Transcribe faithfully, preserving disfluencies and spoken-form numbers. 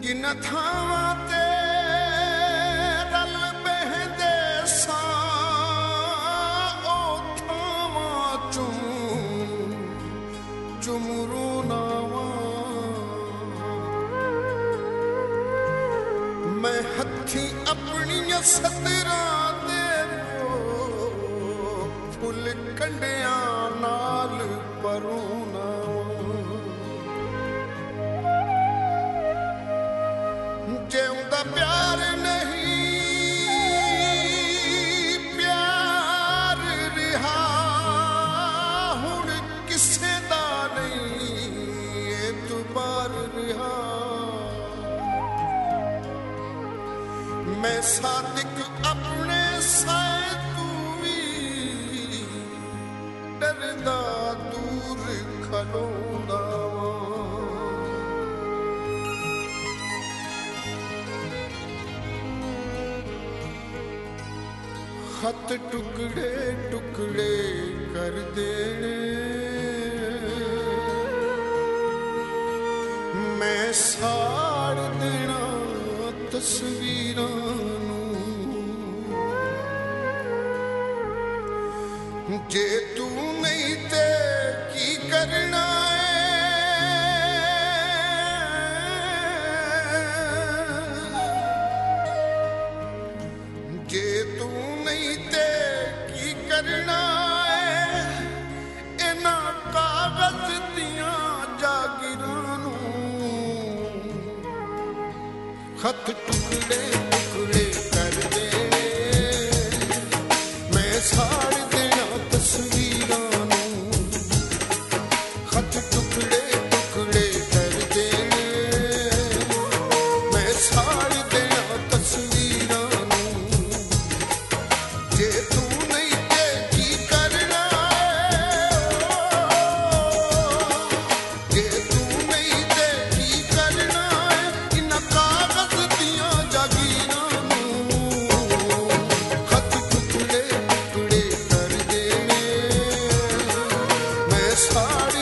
जिन थावां ते रल बहदे सां ओ थावां चों झुमरू नावां मैं हथी अपनियां सतरां दे फुल कंडियां नाल परूना जेउंदा प्यार नहीं प्यार रिहा हुण किसे दा नहीं एतबार रिहा मैं सादिक अपने साए तू भी डरदा दूर खलोंदा खत टुकड़े टुकड़े कर देने मैं साड़ देना तस्वीरां नूं जे तू नहीं ते की करना जे तू नहीं ते की करना है इना कागज दियां जागिरां नूं खत टुकड़े टुकड़े कर देने मैं साड़ देना तस्वीरां नूं खत टुकड़े टुकड़े कर देने मैं साड़ देना तस्वीरां जे तू नहीं ते की करना जे तू नहीं ते की करना इन कागज दियां जागीरां नूं खत टुकड़े टुकड़े कर देने मैं साड़ी